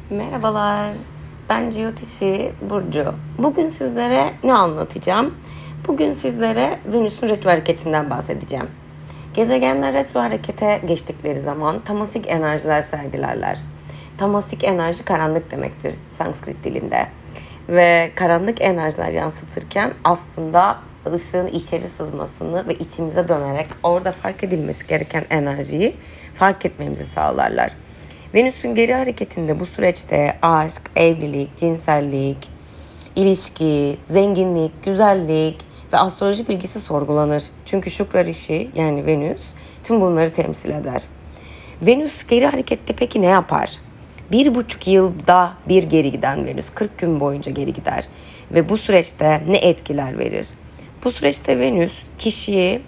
Merhabalar, ben Jyotishi Burcu. Bugün sizlere ne anlatacağım? Bugün sizlere Venüs'ün retro hareketinden bahsedeceğim. Gezegenler retro harekete geçtikleri zaman tamasik enerjiler sergilerler. Tamasik enerji karanlık demektir Sanskrit dilinde. Ve karanlık enerjiler yansıtırken aslında ışığın içeri sızmasını ve içimize dönerek orada fark edilmesi gereken enerjiyi fark etmemizi sağlarlar. Venüs'ün geri hareketinde bu süreçte aşk, evlilik, cinsellik, ilişki, zenginlik, güzellik ve astroloji bilgisi sorgulanır. Çünkü Şukra Rishi yani Venüs tüm bunları temsil eder. Venüs geri harekette peki ne yapar? 1,5 yılda bir geri giden Venüs 40 gün boyunca geri gider. Ve bu süreçte ne etkiler verir? Bu süreçte Venüs kişiyi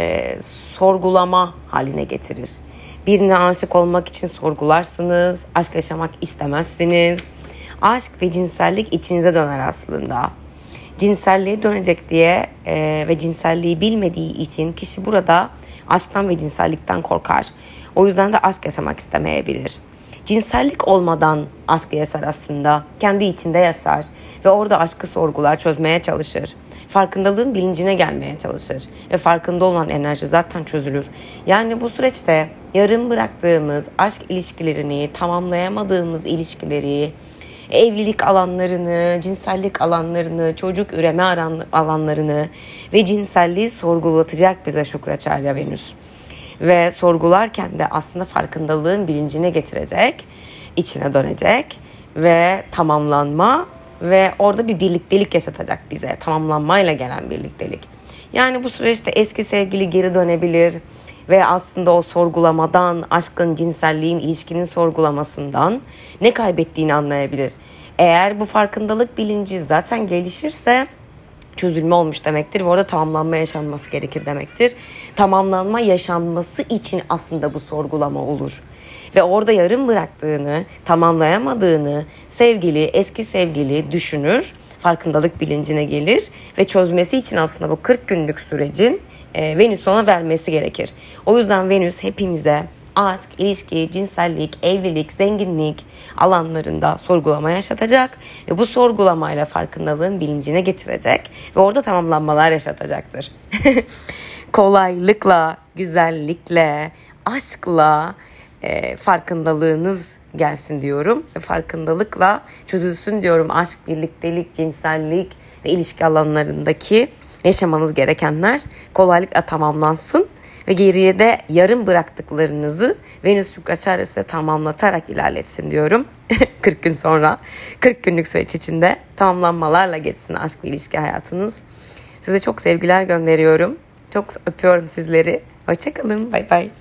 sorgulama haline getirir. Birine aşık olmak için sorgularsınız, aşk yaşamak istemezsiniz. Aşk ve cinsellik içinize döner aslında. Cinselliğe dönecek diye ve cinselliği bilmediği için kişi burada aşktan ve cinsellikten korkar. O yüzden de aşk yaşamak istemeyebilir. Cinsellik olmadan aşkı yaşar aslında. Kendi içinde yaşar ve orada aşkı sorgular, çözmeye çalışır. Farkındalığın bilincine gelmeye çalışır ve farkında olan enerji zaten çözülür. Yani bu süreçte yarım bıraktığımız aşk ilişkilerini, tamamlayamadığımız ilişkileri, evlilik alanlarını, cinsellik alanlarını, çocuk üreme alanlarını ve cinselliği sorgulatacak bize Şukraçarya Venüs. Ve sorgularken de aslında farkındalığın bilincine getirecek, içine dönecek ve tamamlanma ve orada bir birliktelik yaşatacak bize. Tamamlanmayla gelen birliktelik. Yani bu süreçte eski sevgili geri dönebilir ve aslında o sorgulamadan, aşkın, cinselliğin, ilişkinin sorgulamasından ne kaybettiğini anlayabilir. Eğer bu farkındalık bilinci zaten gelişirse çözülme olmuş demektir ve orada tamamlanma yaşanması gerekir demektir. Tamamlanma yaşanması için aslında bu sorgulama olur. Ve orada yarım bıraktığını, tamamlayamadığını eski sevgili düşünür, farkındalık bilincine gelir ve çözmesi için aslında bu 40 günlük sürecin Venüs ona vermesi gerekir. O yüzden Venüs hepimize aşk, ilişki, cinsellik, evlilik, zenginlik alanlarında sorgulama yaşatacak ve bu sorgulamayla farkındalığın bilincine getirecek ve orada tamamlanmalar yaşatacaktır. Kolaylıkla, güzellikle, aşkla farkındalığınız gelsin diyorum ve farkındalıkla çözülsün diyorum aşk, birliktelik, cinsellik ve ilişki alanlarındaki yaşamanız gerekenler kolaylıkla tamamlansın. Ve geriye de yarım bıraktıklarınızı Venüs Şukraçarya'sı tamamlatarak ilerletsin diyorum. 40 gün sonra 40 günlük süreç içinde tamamlanmalarla geçsin aşk ve ilişki hayatınız. Size çok sevgiler gönderiyorum. Çok öpüyorum sizleri. Hoşça kalın. Bay bay.